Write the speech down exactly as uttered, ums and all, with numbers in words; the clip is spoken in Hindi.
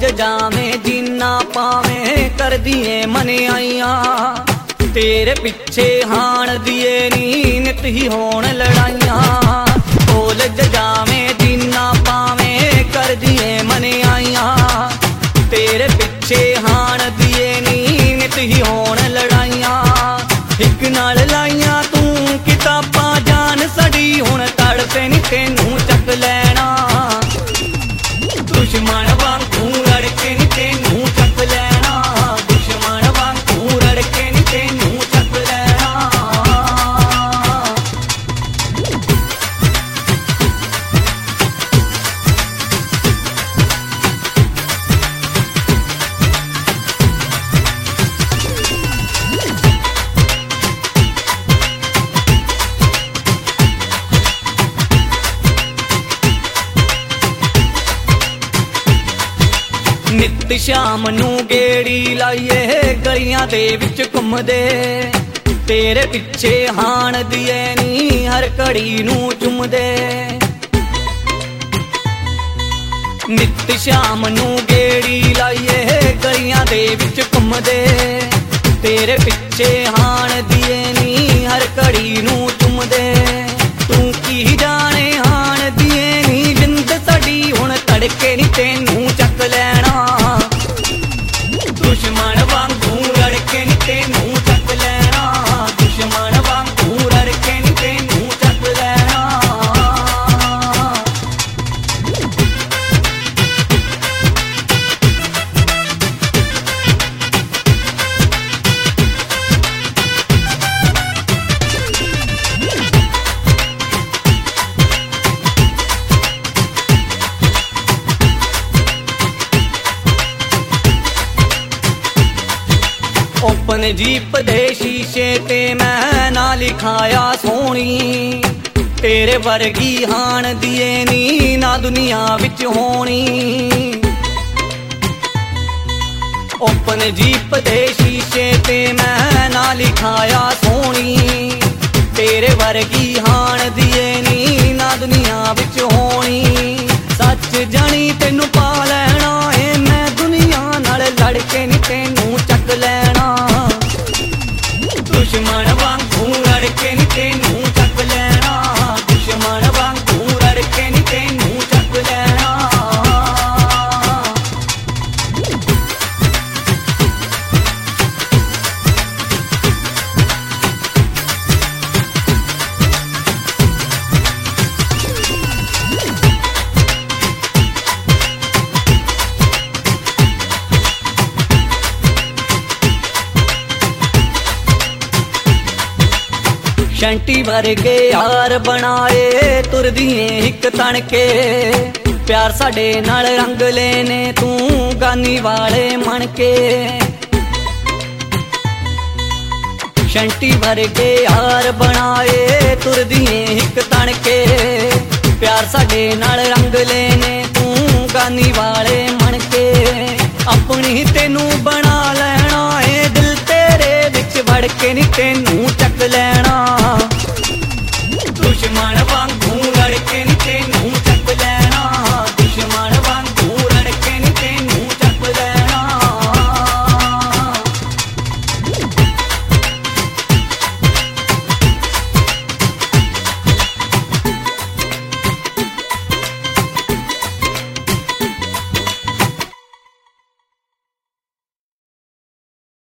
कॉलेज जावे जीना पावे कर दिए मने आईया तेरे पिछे हाण दिए नी नित ही होण लड़ाइया। कॉलेज जावे जीना पावे कर दिए मने आईया तेरे पिछे हाण दिए नी नित ही होण लड़ाइया। एक नाल लाइया तू किताबां जान सड़ी हुण तड़पे नी तेनू चक लैना। दुश्मन वांगू लड़के नी तेनू चक लैना। दुश्मन वांगू लड़के नी तेनू चक लैना। नित शाम नू गेड़ी लाइए गलियां दे विच घुमदे तेरे पिछे हाण दिए नी हर घड़ी नू चुमदे। नित शाम नू गेड़ी लाइए गलियां दे विच घुमदे तेरे पिछे हाण दिए नी हर घड़ी नू चुमदे। तू की जाने हाण दिए नी जिंद साडी हुण तड़के नी तेनू चक लैना। दुश्मन वांगू लड़के नी तेनू चक लैना। दुश्मन वांगू लड़के नी तेनू चक लैना। ओपन जीप दे शीशे ते मैं ना लिखाया सोनी तेरे वर्गी हाण दिए नी ना दुनिया विच होनी। ओपन जीप दे शीशे ते मैं ना लिखाया सोनी तेरे वर्गी हाण दिए नी ना दुनिया विच होनी। सच जानी तेनू पा लैना ए मैं दुनिया नाल लड़के नी तेनू चक लैना। दुश्मन वांगू लड़के नी तेनू चक लैना। दुश्मन वांगू लड़के नी तेनू चक लैना। शंटी वर्गे यार बनाए तुर दिए हिक तन के प्यार साडे नाल रंग लेने तू गानी वाले मन के। शंटी वर्गे यार बनाए तुर दिए हिक तन के प्यार साडे नाल रंग लेने तू गानी वाले मन के। अपनी तेनू बना लेना